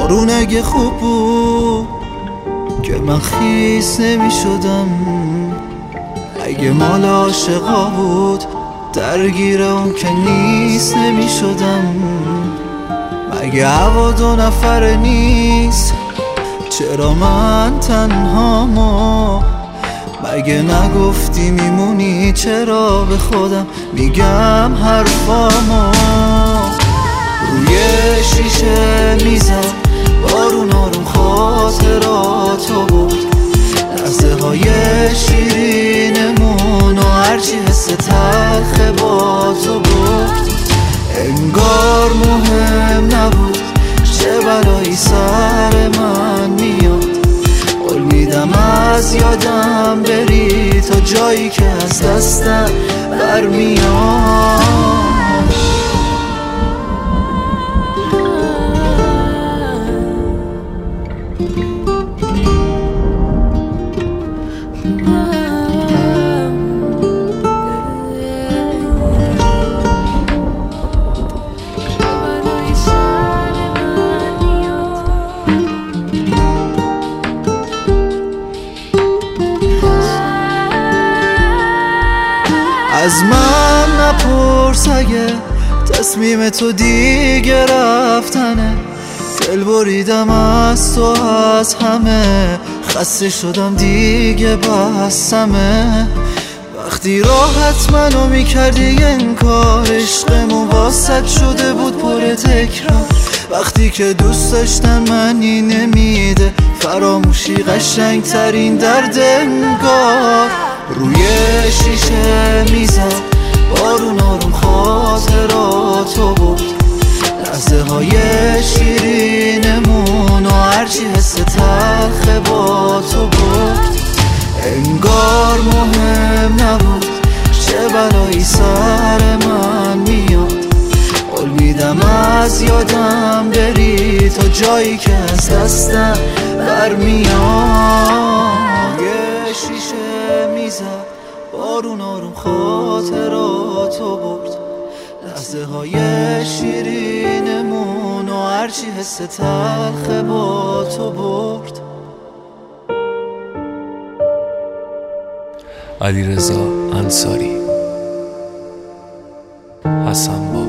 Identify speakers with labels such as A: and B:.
A: بارون اگه خوب بود که من خیس نمی شدم، اگه مال عاشقا بود درگیر اون که نیست نمی شدم. مگه هوا دو نفره نیست؟ چرا من تنهامو؟ مگه نگفتی میمونی؟ چرا به خودم میگم حرفامو؟ روی شیشه میزد بارون آروم خاطراتو بود، لحظه های شیرینمون و هرچی حس تلخ با تو بود. انگار مهم نبود چه بلایی سر من میاد، قول میدم از یادم بری تا جایی که از دستم برمیاد. از من نپرس اگه تصمیم تو دیگه رفتنه، دل بریدم از تو از همه، خسته شدم دیگه بسمه. وقتی راحت منو میکردی انکار، عشقمون واسط شده بود پر تکرار. وقتی که دوست داشتم منی نمیده، فراموشی قشنگ ترین درد انگار. روی شیشه میزد بارون آروم خاطراتو بود، لحظه های شیرینمون و هرچی حس تلخ با تو بود. انگار مهم نبود چه بلایی سر من میاد، قول میدم از یادم بری تا جایی که از دستم برمیاد. یه شیشه میزد بارون آروم خاطراتو برد، لحظه های شیرینمون و هرچی حس تلخ با تو برد.
B: علیرضا انصاری، حسن با